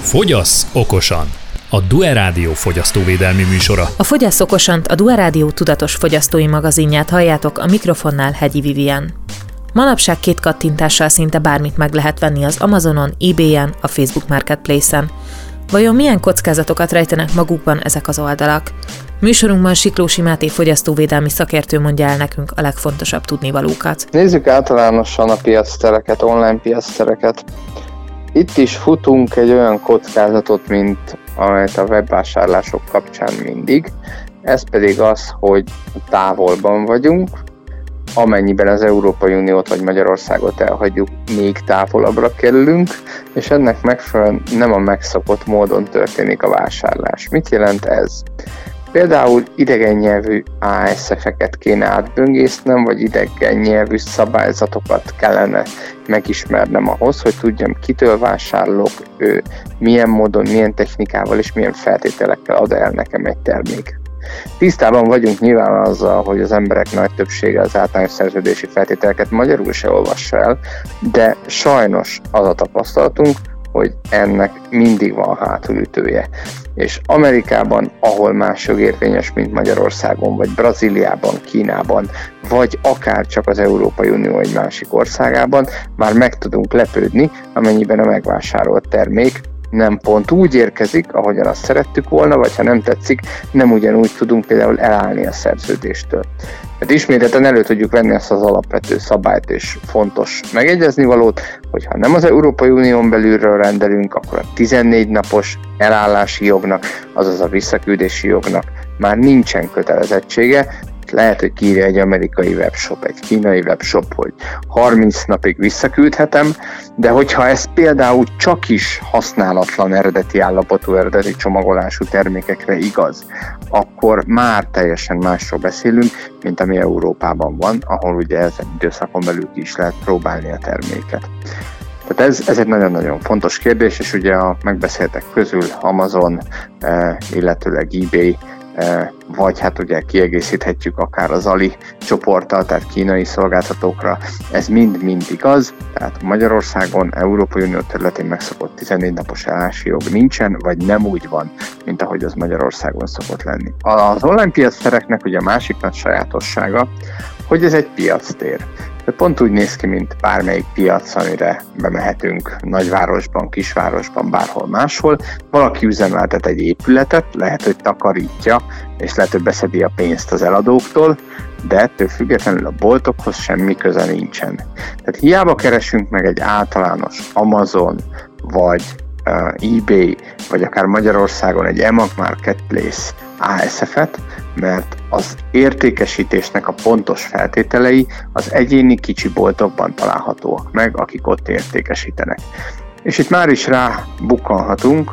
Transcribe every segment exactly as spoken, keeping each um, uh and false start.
Fogyasz okosan! A Due Rádió fogyasztóvédelmi műsora. A Fogyasz okosant, a Due Rádió tudatos fogyasztói magazinját halljátok, a mikrofonnál Hegyi Vivien. Manapság két kattintással szinte bármit meg lehet venni az Amazonon, eBay-en, a Facebook Marketplace-en. Vajon milyen kockázatokat rejtenek magukban ezek az oldalak? Műsorunkban Siklósi Máté fogyasztóvédelmi szakértő mondja el nekünk a legfontosabb tudnivalókat. Nézzük általánosan a piactereket, online piactereket. Itt is futunk egy olyan kockázatot, mint amelyet a webvásárlások kapcsán mindig. Ez pedig az, hogy távolban vagyunk, amennyiben az Európai Uniót vagy Magyarországot elhagyjuk, még távolabbra kerülünk, és ennek megfelelően nem a megszokott módon történik a vásárlás. Mit jelent ez? Például idegen nyelvű á es ef-eket kéne átböngésznem, vagy idegen nyelvű szabályzatokat kellene megismernem ahhoz, hogy tudjam, kitől vásárolok, ő milyen módon, milyen technikával és milyen feltételekkel ad el nekem egy termék. Tisztában vagyunk nyilván azzal, hogy az emberek nagy többsége az általános szerződési feltételeket magyarul se olvassa el, de sajnos az a tapasztalatunk, hogy ennek mindig van hátulütője. És Amerikában, ahol más jogérvényes, mint Magyarországon, vagy Brazíliában, Kínában, vagy akár csak az Európai Unió egy másik országában, már meg tudunk lepődni, amennyiben a megvásárolt termék nem pont úgy érkezik, ahogyan azt szerettük volna, vagy ha nem tetszik, nem ugyanúgy tudunk például elállni a szerződéstől. Tehát ismételten elő tudjuk venni azt az alapvető szabályt és fontos megegyeznivalót, hogy ha nem az Európai Unión belülről rendelünk, akkor a tizennégy napos elállási jognak, azaz a visszaküldési jognak már nincsen kötelezettsége. Lehet, hogy kiírja egy amerikai webshop, egy kínai webshop, hogy harminc napig visszaküldhetem, de hogyha ez például csak is használatlan eredeti állapotú, eredeti csomagolású termékekre igaz, akkor már teljesen másról beszélünk, mint ami Európában van, ahol ugye ezen időszakon belül ki is lehet próbálni a terméket. Tehát ez, ez egy nagyon-nagyon fontos kérdés, és ugye a megbeszéltek közül Amazon, illetőleg eBay, vagy hát ugye kiegészíthetjük akár az Ali csoporttal, tehát kínai szolgáltatókra, ez mind-mind igaz, tehát Magyarországon, Európai Unió területén megszokott tizennégy napos elállási jog nincsen, vagy nem úgy van, mint ahogy az Magyarországon szokott lenni. Az online piactereknek ugye a másik nagy sajátossága, hogy ez egy piactér. De pont úgy néz ki, mint bármelyik piac, amire bemehetünk nagyvárosban, kisvárosban, bárhol máshol. Valaki üzemeltet egy épületet, lehet, hogy takarítja, és lehet, hogy beszedi a pénzt az eladóktól, de ettől függetlenül a boltokhoz semmi köze nincsen. Tehát hiába keresünk meg egy általános Amazon, vagy uh, eBay, vagy akár Magyarországon egy eMag Marketplace á es ef-et, mert az értékesítésnek a pontos feltételei az egyéni kicsi boltokban találhatóak meg, akik ott értékesítenek. És itt már is rábukkanhatunk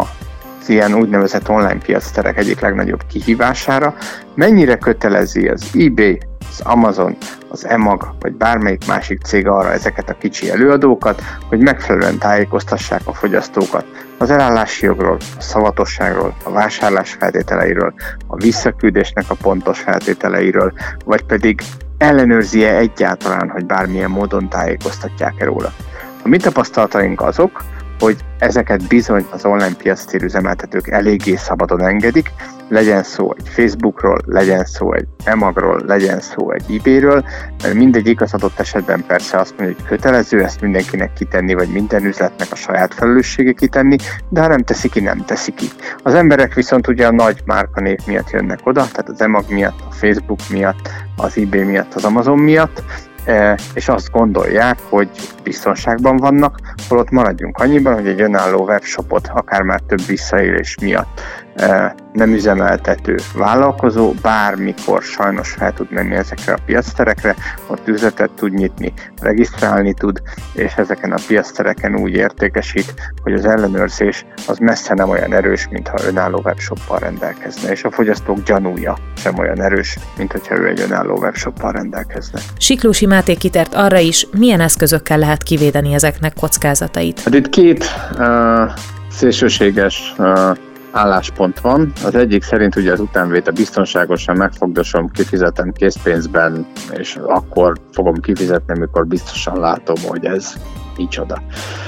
az ilyen úgynevezett online piacterek egyik legnagyobb kihívására, mennyire kötelezi az eBay, az Amazon, az eMag, vagy bármelyik másik cég arra ezeket a kicsi előadókat, hogy megfelelően tájékoztassák a fogyasztókat az elállási jogról, a szavatosságról, a vásárlás feltételeiről, a visszaküldésnek a pontos feltételeiről, vagy pedig ellenőrzi-e egyáltalán, hogy bármilyen módon tájékoztatják-e róla. A mi tapasztalataink azok, hogy ezeket bizony az online piactér üzemeltetők eléggé szabadon engedik, legyen szó egy Facebookról, legyen szó egy eMagról, legyen szó egy eBayről, mert mindegyik az adott esetben persze azt mondja, hogy kötelező ezt mindenkinek kitenni, vagy minden üzletnek a saját felelőssége kitenni, de ha nem teszi ki, nem teszi ki. Az emberek viszont ugye a nagy márkanév miatt jönnek oda, tehát az eMag miatt, a Facebook miatt, az eBay miatt, az Amazon miatt, és azt gondolják, hogy biztonságban vannak, holott maradjunk annyiban, hogy egy önálló webshopot akár már több visszaélés miatt nem üzemeltető vállalkozó bármikor sajnos fel tud menni ezekre a piacterekre, ott üzletet tud nyitni, regisztrálni tud, és ezeken a piactereken úgy értékesít, hogy az ellenőrzés az messze nem olyan erős, mintha önálló webshoppal rendelkezne, és a fogyasztók gyanúja sem olyan erős, mint hogyha ő egy önálló webshoppal rendelkezne. Siklósi Máté kitért arra is, milyen eszközökkel lehet kivédeni ezeknek kockázatait. Hát itt két uh, szélsőséges uh, álláspont van. Az egyik szerint ugye az utánvétel biztonságosan megfogdosom, kifizetem készpénzben, és akkor fogom kifizetni, amikor biztosan látom, hogy ez micsoda.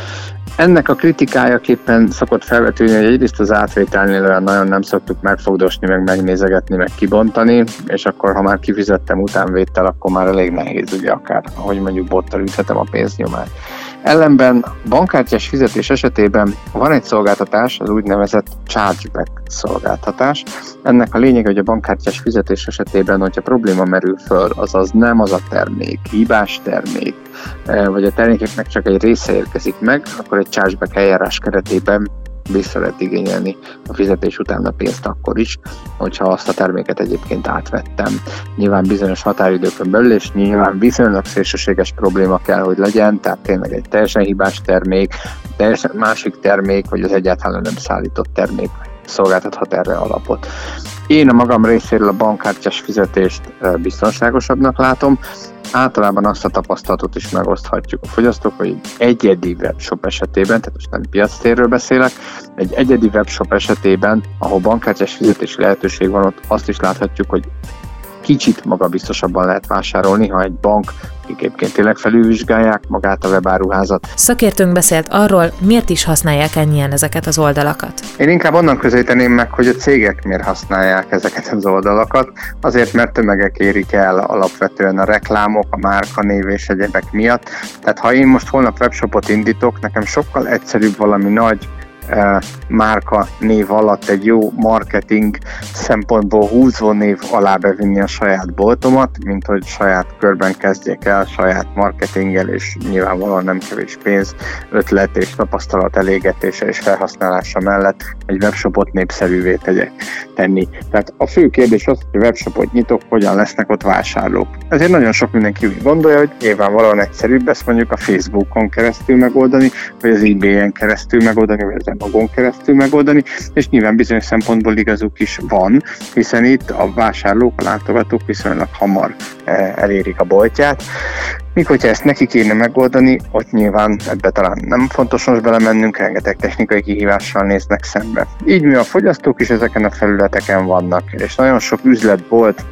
Ennek a kritikájaképpen szokott felvetülni, hogy egyrészt az átvételnél olyan nagyon nem szoktuk megfogdosni, meg megnézegetni, meg kibontani, és akkor ha már kifizettem utánvétel, akkor már elég nehéz, ugye akár, ahogy mondjuk bottal üthetem a pénznyomát. Ellenben bankkártyás fizetés esetében van egy szolgáltatás, az úgynevezett chargeback szolgáltatás. Ennek a lényeg, hogy a bankkártyás fizetés esetében, hogyha probléma merül föl, azaz nem az a termék, hibás termék, vagy a termékeknek csak egy része érkezik meg, akkor egy chargeback eljárás keretében vissza lehet igényelni a fizetés után a pénzt akkor is, hogyha azt a terméket egyébként átvettem. Nyilván bizonyos határidőkön belül, és nyilván viszonylag szélsőséges probléma kell, hogy legyen, tehát tényleg egy teljesen hibás termék, teljesen másik termék, vagy az egyáltalán nem szállított termék szolgáltathat erre alapot. Én a magam részéről a bankkártyás fizetést biztonságosabbnak látom. Általában azt a tapasztalatot is megoszthatjuk a fogyasztók, hogy egyedi webshop esetében, tehát most nem piactérről beszélek, egy egyedi webshop esetében, ahol bankkártyás fizetési lehetőség van, ott azt is láthatjuk, hogy kicsit magabiztosabban lehet vásárolni, ha egy bank egyébként tényleg felülvizsgálják magát a webáruházat. Szakértőnk beszélt arról, miért is használják ennyien ezeket az oldalakat. Én inkább onnan közelíteném meg, hogy a cégek miért használják ezeket az oldalakat. Azért, mert tömegek érik el alapvetően a reklámok, a márkanév és egyebek miatt. Tehát ha én most holnap webshopot indítok, nekem sokkal egyszerűbb valami nagy márka név alatt egy jó marketing szempontból húzó név alá bevinni a saját boltomat, mint hogy saját körben kezdjek el saját marketinggel, és nyilvánvalóan nem kevés pénz, ötlet és tapasztalat elégetése és felhasználása mellett egy webshopot népszerűvé tegyek tenni. Tehát a fő kérdés az, hogy webshopot nyitok, hogyan lesznek ott vásárlók. Ezért nagyon sok mindenki úgy gondolja, hogy nyilvánvalóan egyszerűbb ezt mondjuk a Facebookon keresztül megoldani, vagy az eBay-en keresztül megoldani, vagy az magon keresztül megoldani, és nyilván bizonyos szempontból igazuk is van, hiszen itt a vásárlók, a látogatók viszonylag hamar elérik a boltját. Míg hogyha ezt neki kéne megoldani, ott nyilván ebbe talán nem fontos most belemennünk, rengeteg technikai kihívással néznek szembe. Így mi a fogyasztók is ezeken a felületeken vannak, és nagyon sok üzletbolt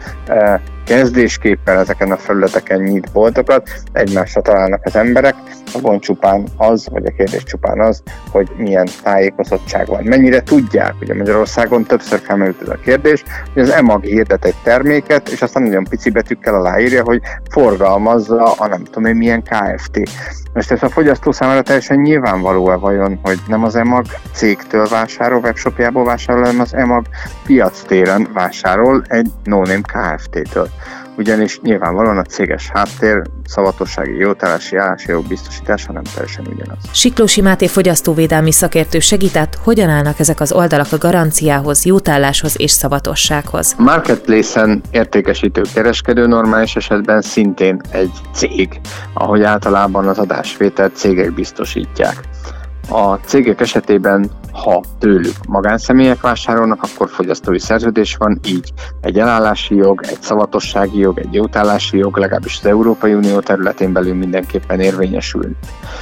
kezdésképpen ezeken a felületeken nyit boltokat, egymásra találnak az emberek, a gond csupán az, vagy a kérdés csupán az, hogy milyen tájékozottság van. Mennyire tudják, ugye Magyarországon többször felmerült ez a kérdés, hogy az EMAG hirdet egy terméket, és aztán nagyon pici betűkkel aláírja, hogy forgalmazza a nem tudom én milyen Kft. Most ez a fogyasztó számára teljesen nyilvánvaló-e vajon, hogy nem az EMAG cégtől vásárol, webshopjából vásárol, hanem az EMAG piactéren vásárol egy no-name Kft-től. Ugyanis nyilvánvalóan a céges háttér, szavatossági, jótállási, állási jog biztosítása nem teljesen ugyanaz. Siklósi Máté fogyasztóvédelmi szakértő segített, hogyan állnak ezek az oldalak a garanciához, jótálláshoz és szavatossághoz. A marketplace-en értékesítő kereskedő normális esetben szintén egy cég, ahogy általában az adásvételt cégek biztosítják. A cégek esetében, ha tőlük magánszemélyek vásárolnak, akkor fogyasztói szerződés van, így egy elállási jog, egy szavatossági jog, egy jótállási jog, legalábbis az Európai Unió területén belül mindenképpen érvényesül.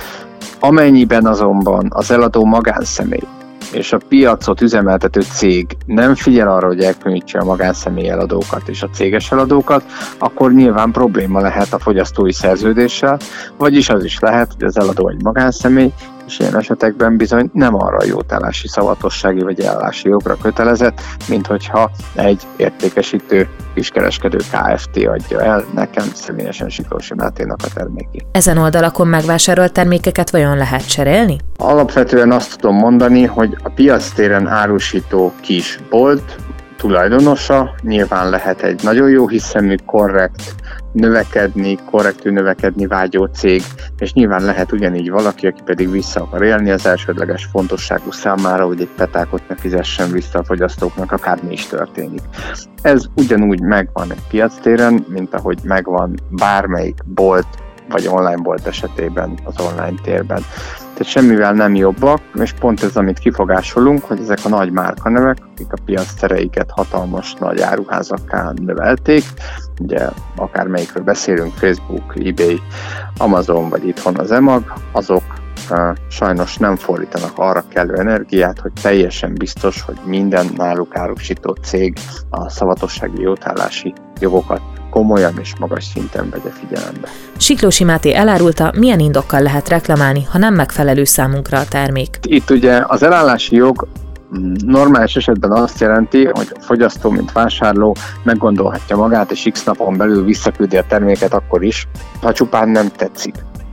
Amennyiben azonban az eladó magánszemély és a piacot üzemeltető cég nem figyel arra, hogy elkülönítse a magánszemély eladókat és a céges eladókat, akkor nyilván probléma lehet a fogyasztói szerződéssel, vagyis az is lehet, hogy az eladó egy magánszemély, és ilyen esetekben bizony nem arra a jótállási, szavatossági vagy ellási jogra kötelezett, mint hogyha egy értékesítő kiskereskedő Kft. Adja el nekem személyesen Siklósi Máténak a termékét. Ezen oldalakon megvásárolt termékeket vajon lehet cserélni? Alapvetően azt tudom mondani, hogy a piactéren árusító kis bolt tulajdonosa nyilván lehet egy nagyon jó hiszemű, korrekt, növekedni, korrektül növekedni vágyó cég, és nyilván lehet ugyanígy valaki, aki pedig vissza akar élni az elsődleges fontosságú számára, hogy egy petákot ne fizessen vissza a fogyasztóknak, akármi is történik. Ez ugyanúgy megvan egy piactéren, mint ahogy megvan bármelyik bolt, vagy online bolt esetében az online térben. Tehát semmivel nem jobbak, és pont ez, amit kifogásolunk, hogy ezek a nagy márkanevek, akik a piactereiket hatalmas nagy áruházakká növelték, ugye akármelyikről beszélünk, Facebook, eBay, Amazon vagy itthon az EMAG, azok uh, sajnos nem fordítanak arra kellő energiát, hogy teljesen biztos, hogy minden náluk árusító cég a szavatossági jótállási jogokat komolyan és magas szinten vegye figyelembe. Siklósi Máté elárulta, milyen indokkal lehet reklamálni, ha nem megfelelő számunkra a termék. Itt ugye az elállási jog normális esetben azt jelenti, hogy a fogyasztó, mint vásárló meggondolhatja magát, és x napon belül visszaküldi a terméket akkor is, ha csupán nem tetszik.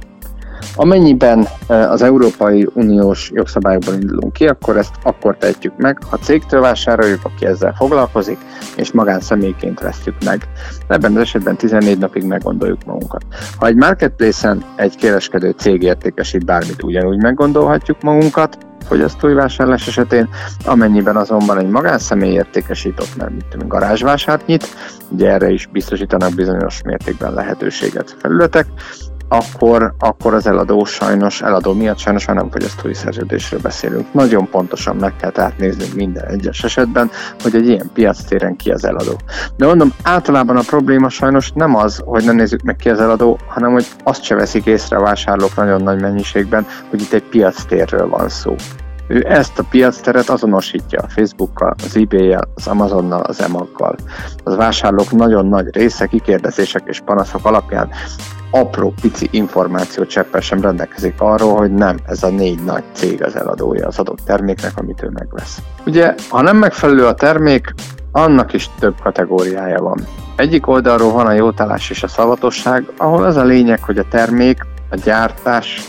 Amennyiben az Európai Uniós jogszabályokból indulunk ki, akkor ezt akkor tehetjük meg, ha cégtől vásároljuk, aki ezzel foglalkozik, és magánszemélyként vesztjük meg. Ebben az esetben tizennégy napig meggondoljuk magunkat. Ha egy marketplace-en egy kereskedő cég értékesít bármit, ugyanúgy meggondolhatjuk magunkat, fogyasztói vásárlás esetén, amennyiben azonban egy magánszemély értékesított, mert mit tudom, garázsvásárt nyit, ugye erre is biztosítanak bizonyos mértékben lehetőséget felületek, akkor, akkor az eladó sajnos, eladó miatt sajnos már nem fogyasztói szerződésről beszélünk. Nagyon pontosan meg kell tehát néznünk minden egyes esetben, hogy egy ilyen piactéren ki az eladó. De mondom, általában a probléma sajnos nem az, hogy nem nézzük meg ki az eladó, hanem hogy azt se veszik észre a vásárlók nagyon nagy mennyiségben, hogy itt egy piactérről van szó. Ő ezt a piacteret azonosítja a Facebookkal, az eBay-jel, az Amazonnal, az e-maggal. Az vásárlók nagyon nagy része kikérdezések és panaszok alapján apró, pici információ cseppel sem rendelkezik arról, hogy nem ez a négy nagy cég az eladója az adott terméknek, amit ő megvesz. Ugye, ha nem megfelelő a termék, annak is több kategóriája van. Egyik oldalról van a jótállás és a szavatosság, ahol az a lényeg, hogy a termék, a gyártás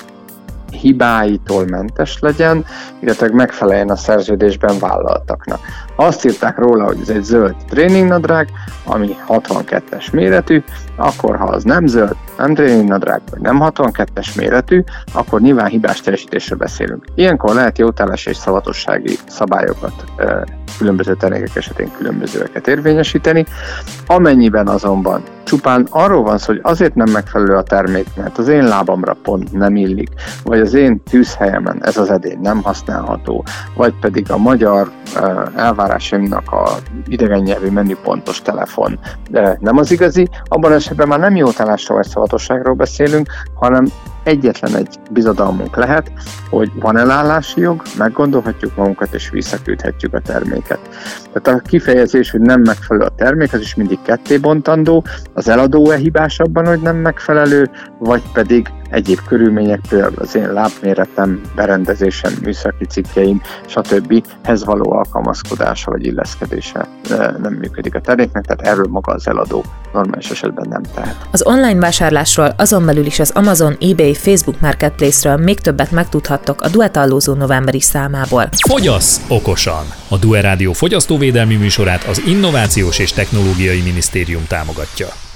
hibáitól mentes legyen, illetve megfeleljen a szerződésben vállaltaknak. Azt írták róla, hogy ez egy zöld tréningnadrág, ami hatvankettes méretű, akkor ha az nem zöld, nem tréningnadrág, vagy nem hatvankettes méretű, akkor nyilván hibás teljesítésről beszélünk. Ilyenkor lehet jótállás és szavatossági szabályokat különböző termékek esetén különbözőeket érvényesíteni. Amennyiben azonban csupán arról van szó, hogy azért nem megfelelő a termék, mert az én lábamra pont nem illik, vagy az én tűzhelyemen ez az edény nem használható, vagy pedig a magyar elvárásaimnak a idegen nyelvű menüpontos telefon nem az igazi, abban esetben már nem jótállásról vagy szavatosságról beszélünk, hanem egyetlen egy bizodalmunk lehet, hogy van elállási jog, meggondolhatjuk magunkat és visszaküldhetjük a terméket. Tehát a kifejezés, hogy nem megfelelő a termék, az is mindig ketté bontandó, az eladó-e hibás abban, hogy nem megfelelő, vagy pedig egyéb körülmények, például az én lábméretem, berendezésem, műszaki cikkeim, stb. Hez való alkalmazkodása vagy illeszkedése nem működik a terméknek, tehát erről maga az eladó normális esetben nem tehet. Az online vásárlásról, azon belül is az Amazon, eBay, Facebook Marketplace-ről még többet megtudhattok a Duetallózó novemberi számából. Fogyasz okosan! A Due Rádió fogyasztóvédelmi műsorát az Innovációs és Technológiai Minisztérium támogatja.